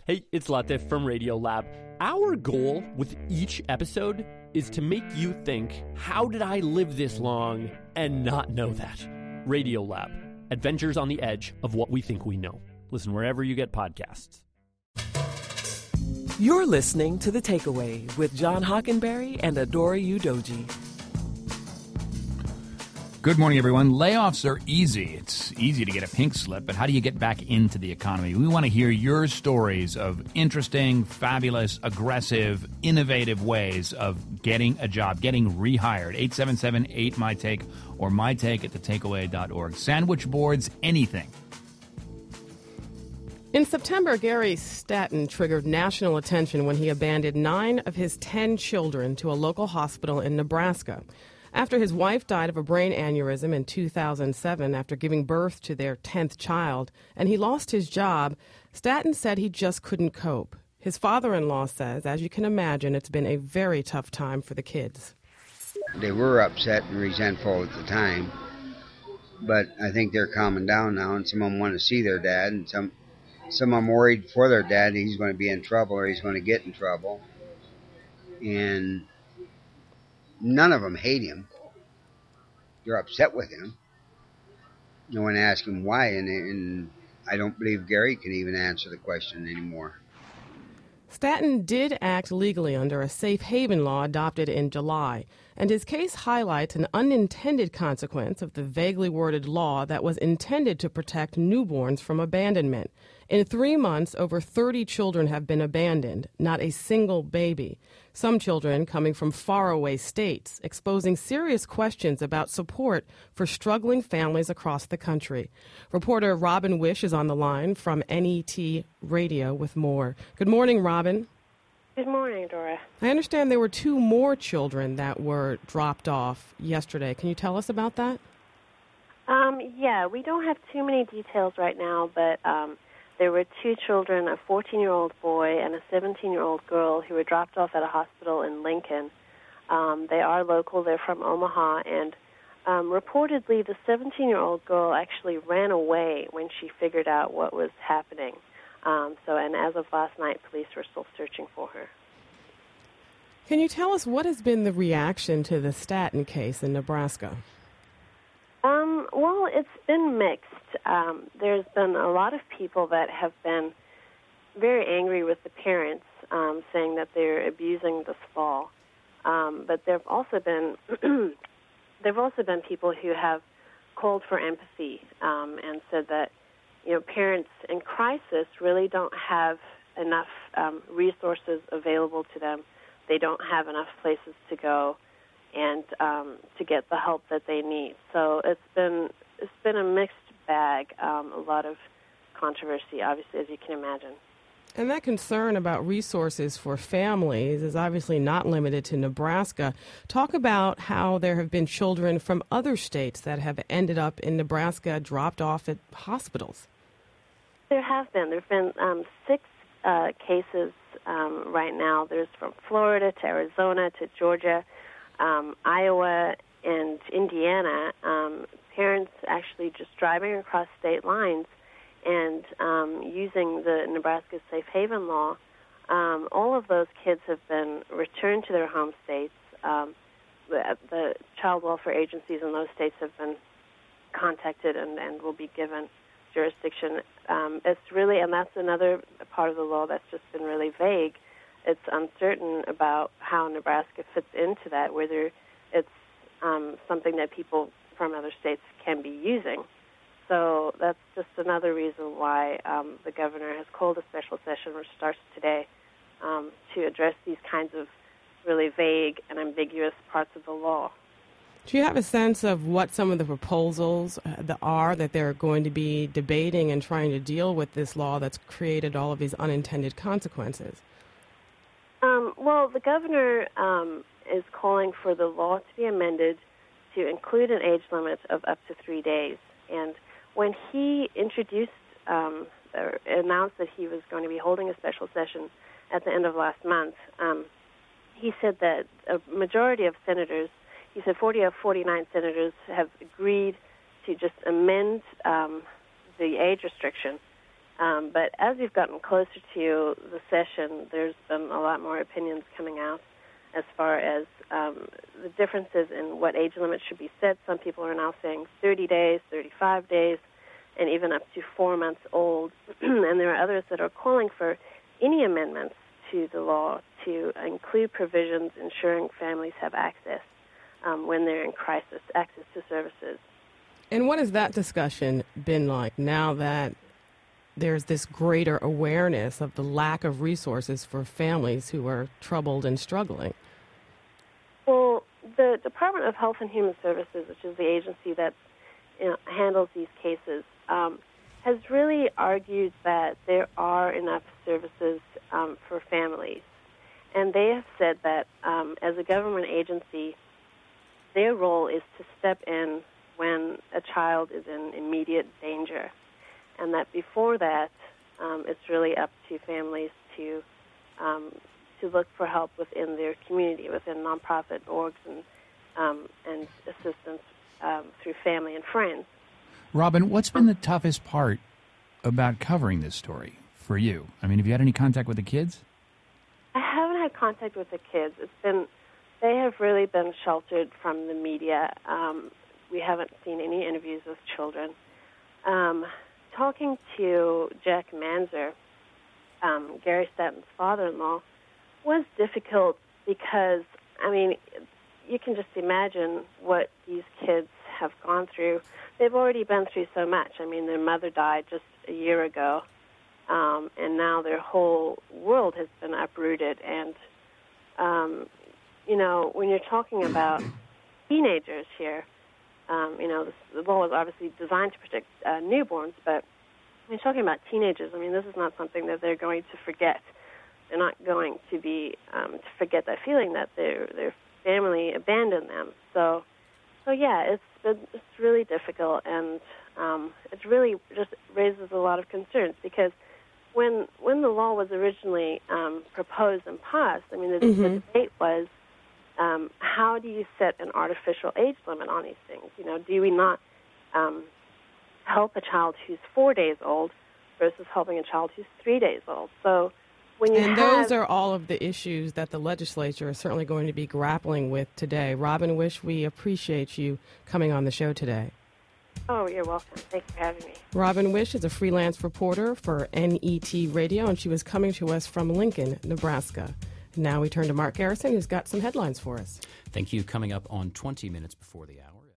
Hey, it's Latif from Radiolab. Our goal with each episode is to make you think, how did I live this long and not know that? Radiolab, adventures on the edge of what we think we know. Listen wherever you get podcasts. You're listening to The Takeaway with John Hockenberry and Adora Udoji. Good morning, everyone. Layoffs are easy. It's easy to get a pink slip, but how do you get back into the economy? We want to hear your stories of interesting, fabulous, aggressive, innovative ways of getting a job, getting rehired. 877-8MY-TAKE or mytake@thetakeaway.org. Sandwich boards, anything. In September, Gary Staton triggered national attention when he abandoned 9 of his 10 children to a local hospital in Nebraska. After his wife died of a brain aneurysm in 2007 after giving birth to their 10th child, and he lost his job, Staton said he just couldn't cope. His father-in-law says, as you can imagine, it's been a very tough time for the kids. They were upset and resentful at the time, but I think they're calming down now, and some of them want to see their dad, and some of them worried for their dad he's going to be in trouble or he's going to get in trouble. And none of them hate him. They're upset with him. No one asked him why, and I don't believe Gary can even answer the question anymore. Staton did act legally under a safe haven law adopted in July, and his case highlights an unintended consequence of the vaguely worded law that was intended to protect newborns from abandonment. In 3 months, over 30 children have been abandoned, not a single baby. Some children coming from faraway states, exposing serious questions about support for struggling families across the country. Reporter Robin Wish is on the line from NET Radio with more. Good morning, Robin. Good morning, Dora. I understand there were 2 more children that were dropped off yesterday. Can you tell us about that? Yeah, we don't have too many details right now, but there were 2 children, a 14-year-old boy and a 17-year-old girl, who were dropped off at a hospital in Lincoln. They are local. They're from Omaha, and reportedly the 17-year-old girl actually ran away when she figured out what was happening. And as of last night, police were still searching for her. Can you tell us what has been the reaction to the Staton case in Nebraska? Well, it's been mixed. There's been a lot of people that have been very angry with the parents, saying that they're abusing this law. But there have also been people who have called for empathy and said that parents in crisis really don't have enough resources available to them. They don't have enough places to go and to get the help that they need. So it's been a mixed bag, a lot of controversy, obviously, as you can imagine. And that concern about resources for families is obviously not limited to Nebraska. Talk about how there have been children from other states that have ended up in Nebraska, dropped off at hospitals. There have been. There have been 6 cases right now. There's from Florida to Arizona to Georgia, Iowa, and Indiana. Parents actually just driving across state lines and using the Nebraska Safe Haven law. All of those kids have been returned to their home states. The child welfare agencies in those states have been contacted and will be given jurisdiction. It's really, and that's another part of the law that's just been really vague. It's uncertain about how Nebraska fits into that, whether it's something that people from other states can be using. So that's just another reason why the governor has called a special session, which starts today, to address these kinds of really vague and ambiguous parts of the law. Do you have a sense of what some of the proposals are that they're going to be debating and trying to deal with this law that's created all of these unintended consequences? Well, the governor is calling for the law to be amended to include an age limit of up to 3 days. And when he introduced or announced that he was going to be holding a special session at the end of last month, he said that a majority of senators, he said 40 of 49 senators have agreed to just amend the age restriction But as we've gotten closer to the session, there's been a lot more opinions coming out as far as the differences in what age limit should be set. Some people are now saying 30 days, 35 days, and even up to 4 months old. And there are others that are calling for any amendments to the law to include provisions ensuring families have access when they're in crisis, access to services. And what has that discussion been like now that there's this greater awareness of the lack of resources for families who are troubled and struggling? Well, the Department of Health and Human Services, which is the agency that handles these cases, has really argued that there are enough services for families. And they have said that as a government agency, their role is to step in when a child is in immediate danger. And that before that, it's really up to families to look for help within their community, within nonprofit orgs and assistance through family and friends. Robin, what's been the toughest part about covering this story for you? I mean, have you had any contact with the kids? I haven't had contact with the kids. They have really been sheltered from the media. We haven't seen any interviews with children. Talking to Jack Manzer, Gary Statton's father-in-law, was difficult because, I mean, you can just imagine what these kids have gone through. They've already been through so much. I mean, their mother died just a year ago, and now their whole world has been uprooted. And, when you're talking about teenagers here, the law is obviously designed to protect newborns, but when you're talking about teenagers, I mean, this is not something that they're going to forget. They're not going to be to forget that feeling that their family abandoned them. So yeah, it's really difficult, and it really just raises a lot of concerns because when the law was originally proposed and passed, I mean, the debate was how do you set an artificial age limit on these things? Do we not help a child who's 4 days old versus helping a child who's 3 days old? So those are all of the issues that the legislature is certainly going to be grappling with today. Robin Wish, we appreciate you coming on the show today. Oh, you're welcome. Thanks for having me. Robin Wish is a freelance reporter for NET Radio, and she was coming to us from Lincoln, Nebraska. Now we turn to Mark Garrison, who's got some headlines for us. Thank you. Coming up on 20 minutes before the hour.